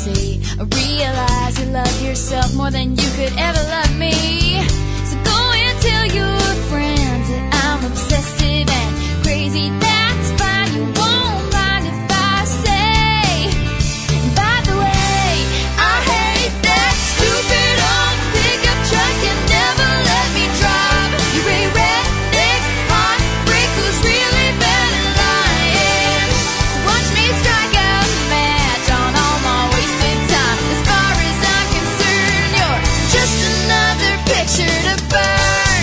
see. I realize you love yourself more than you could ever love me. So go and tell your friends that I'm obsessive and crazy. That's fine, you won't mind if I say. And by the way, I hate that stupid old pickup truck and never let me drive. You're a redneck heartbreak who's really bad at lying. So watch me strike out a match on all my wasted time. As far as I'm concerned, you're just another picture to burn.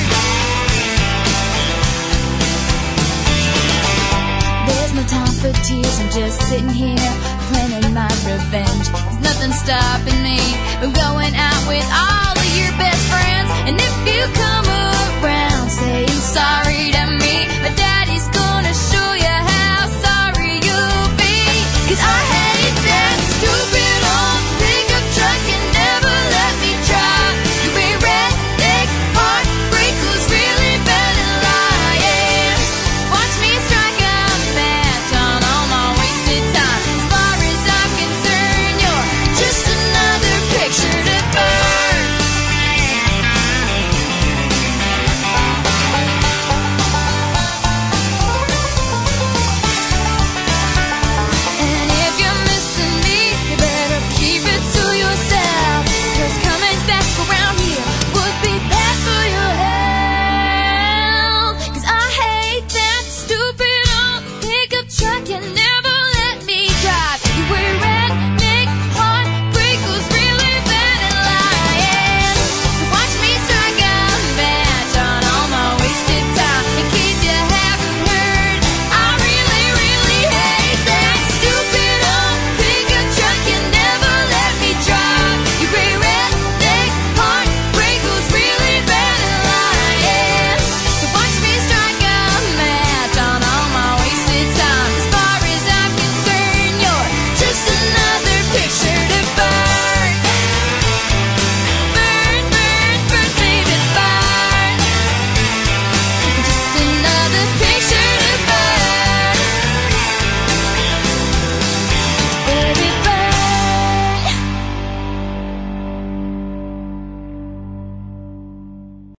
There's no time for tears, I'm just sitting here planning my revenge. There's nothing stopping me from going out with all of your best friends. And if you come around saying sorry,